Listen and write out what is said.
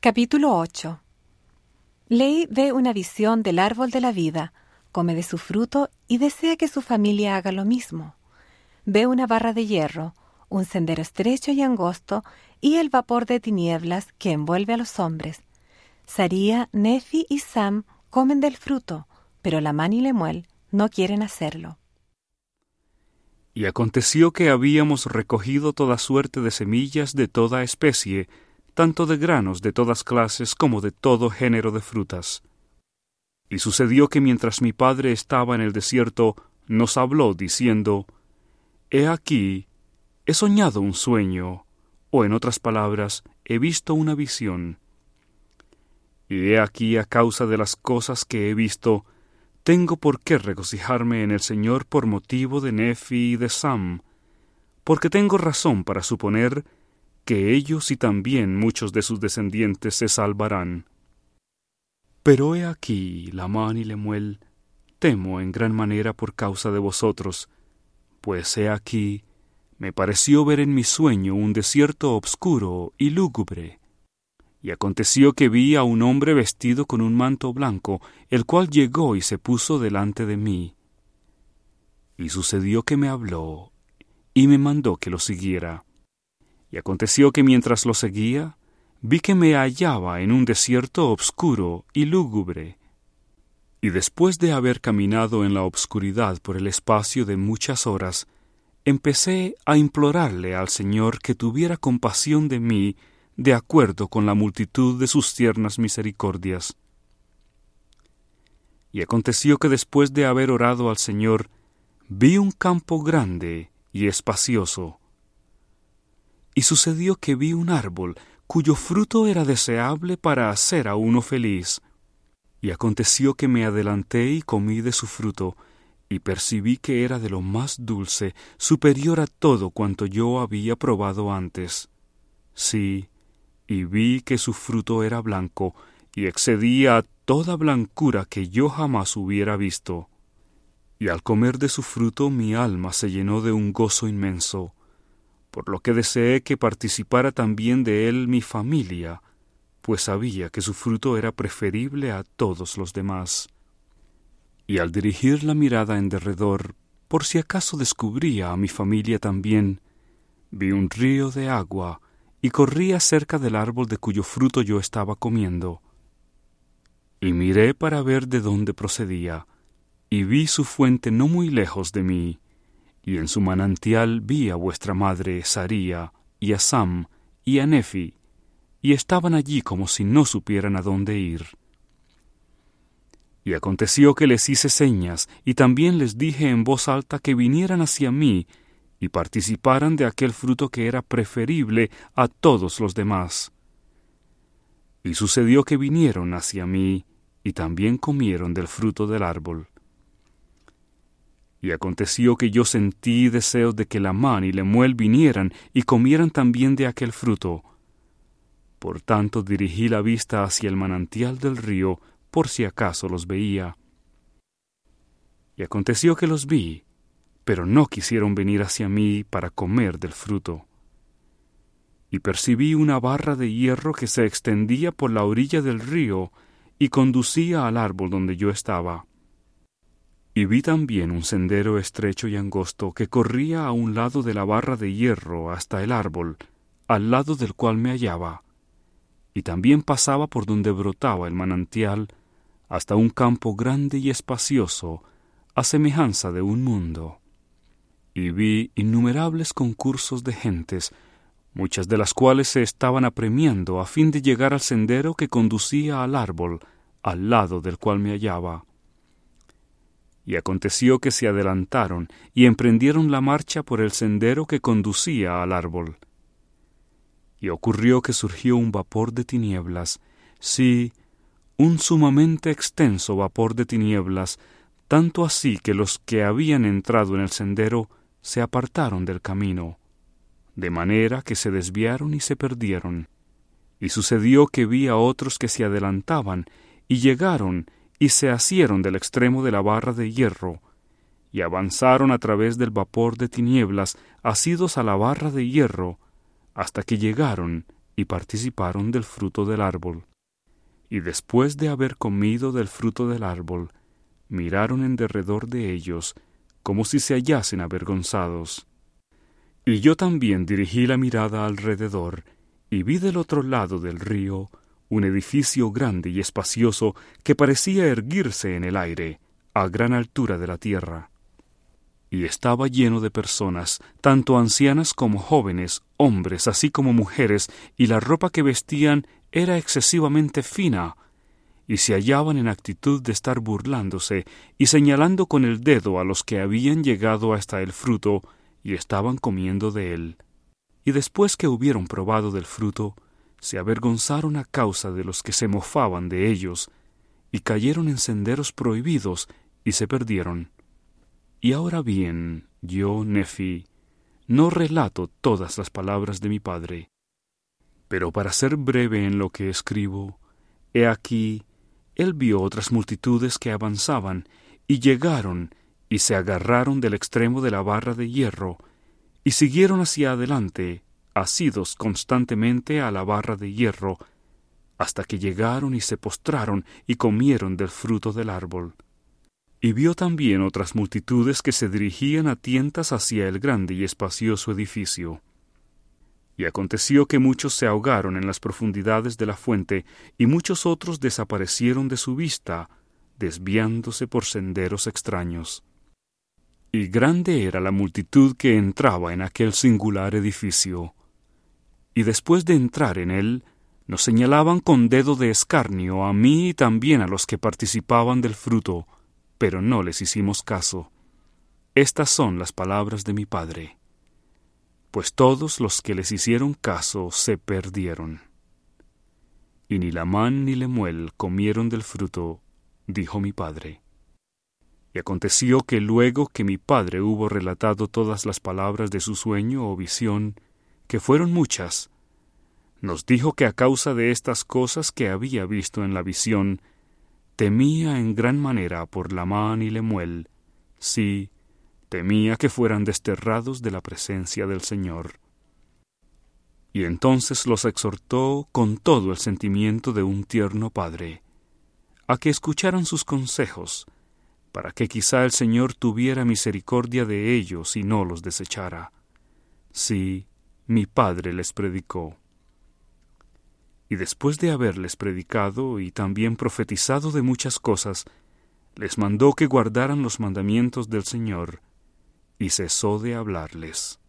Capítulo 8. Lei ve una visión del árbol de la vida, come de su fruto y desea que su familia haga lo mismo. Ve una barra de hierro, un sendero estrecho y angosto y el vapor de tinieblas que envuelve a los hombres. Saría, Nefi y Sam comen del fruto, pero Lamán y Lemuel no quieren hacerlo. Y aconteció que habíamos recogido toda suerte de semillas de toda especie, tanto de granos de todas clases como de todo género de frutas. Y sucedió que mientras mi padre estaba en el desierto, nos habló diciendo: He aquí, he soñado un sueño, o en otras palabras, he visto una visión. Y he aquí, a causa de las cosas que he visto, tengo por qué regocijarme en el Señor por motivo de Nefi y de Sam, porque tengo razón para suponer que ellos y también muchos de sus descendientes se salvarán. Pero he aquí, Lamán y Lemuel, temo en gran manera por causa de vosotros, pues he aquí, me pareció ver en mi sueño un desierto obscuro y lúgubre. Y aconteció que vi a un hombre vestido con un manto blanco, el cual llegó y se puso delante de mí. Y sucedió que me habló, y me mandó que lo siguiera. Y aconteció que mientras lo seguía, vi que me hallaba en un desierto obscuro y lúgubre. Y después de haber caminado en la obscuridad por el espacio de muchas horas, empecé a implorarle al Señor que tuviera compasión de mí, de acuerdo con la multitud de sus tiernas misericordias. Y aconteció que después de haber orado al Señor, vi un campo grande y espacioso. Y sucedió que vi un árbol, cuyo fruto era deseable para hacer a uno feliz. Y aconteció que me adelanté y comí de su fruto, y percibí que era de lo más dulce, superior a todo cuanto yo había probado antes. Sí, y vi que su fruto era blanco, y excedía a toda blancura que yo jamás hubiera visto. Y al comer de su fruto mi alma se llenó de un gozo inmenso, por lo que deseé que participara también de él mi familia, pues sabía que su fruto era preferible a todos los demás. Y al dirigir la mirada en derredor, por si acaso descubría a mi familia también, vi un río de agua, y corría cerca del árbol de cuyo fruto yo estaba comiendo. Y miré para ver de dónde procedía, y vi su fuente no muy lejos de mí, y en su manantial vi a vuestra madre Saría, y a Sam, y a Nefi, y estaban allí como si no supieran a dónde ir. Y aconteció que les hice señas, y también les dije en voz alta que vinieran hacia mí, y participaran de aquel fruto que era preferible a todos los demás. Y sucedió que vinieron hacia mí, y también comieron del fruto del árbol. Y aconteció que yo sentí deseos de que Lamán y Lemuel vinieran y comieran también de aquel fruto. Por tanto dirigí la vista hacia el manantial del río, por si acaso los veía. Y aconteció que los vi, pero no quisieron venir hacia mí para comer del fruto. Y percibí una barra de hierro que se extendía por la orilla del río y conducía al árbol donde yo estaba. Y vi también un sendero estrecho y angosto que corría a un lado de la barra de hierro hasta el árbol, al lado del cual me hallaba, y también pasaba por donde brotaba el manantial, hasta un campo grande y espacioso, a semejanza de un mundo. Y vi innumerables concursos de gentes, muchas de las cuales se estaban apremiando a fin de llegar al sendero que conducía al árbol, al lado del cual me hallaba. Y aconteció que se adelantaron y emprendieron la marcha por el sendero que conducía al árbol. Y ocurrió que surgió un vapor de tinieblas, sí, un sumamente extenso vapor de tinieblas, tanto así que los que habían entrado en el sendero se apartaron del camino, de manera que se desviaron y se perdieron. Y sucedió que vi a otros que se adelantaban, y llegaron y se asieron del extremo de la barra de hierro, y avanzaron a través del vapor de tinieblas, asidos a la barra de hierro, hasta que llegaron y participaron del fruto del árbol. Y después de haber comido del fruto del árbol, miraron en derredor de ellos, como si se hallasen avergonzados. Y yo también dirigí la mirada alrededor, y vi del otro lado del río un edificio grande y espacioso que parecía erguirse en el aire, a gran altura de la tierra. Y estaba lleno de personas, tanto ancianas como jóvenes, hombres así como mujeres, y la ropa que vestían era excesivamente fina, y se hallaban en actitud de estar burlándose y señalando con el dedo a los que habían llegado hasta el fruto y estaban comiendo de él. Y después que hubieron probado del fruto, se avergonzaron a causa de los que se mofaban de ellos, y cayeron en senderos prohibidos y se perdieron. Y ahora bien, yo, Nefi, no relato todas las palabras de mi padre, pero para ser breve en lo que escribo, he aquí, él vio otras multitudes que avanzaban, y llegaron, y se agarraron del extremo de la barra de hierro, y siguieron hacia adelante, asidos constantemente a la barra de hierro, hasta que llegaron y se postraron y comieron del fruto del árbol. Y vio también otras multitudes que se dirigían a tientas hacia el grande y espacioso edificio. Y aconteció que muchos se ahogaron en las profundidades de la fuente, y muchos otros desaparecieron de su vista, desviándose por senderos extraños. Y grande era la multitud que entraba en aquel singular edificio. Y después de entrar en él, nos señalaban con dedo de escarnio a mí y también a los que participaban del fruto, pero no les hicimos caso. Estas son las palabras de mi padre. Pues todos los que les hicieron caso se perdieron. Y ni Lamán ni Lemuel comieron del fruto, dijo mi padre. Y aconteció que luego que mi padre hubo relatado todas las palabras de su sueño o visión, que fueron muchas, nos dijo que a causa de estas cosas que había visto en la visión, temía en gran manera por Lamán y Lemuel, sí, temía que fueran desterrados de la presencia del Señor. Y entonces los exhortó con todo el sentimiento de un tierno padre, a que escucharan sus consejos, para que quizá el Señor tuviera misericordia de ellos y no los desechara. Sí, mi padre les predicó. Y después de haberles predicado y también profetizado de muchas cosas, les mandó que guardaran los mandamientos del Señor, y cesó de hablarles.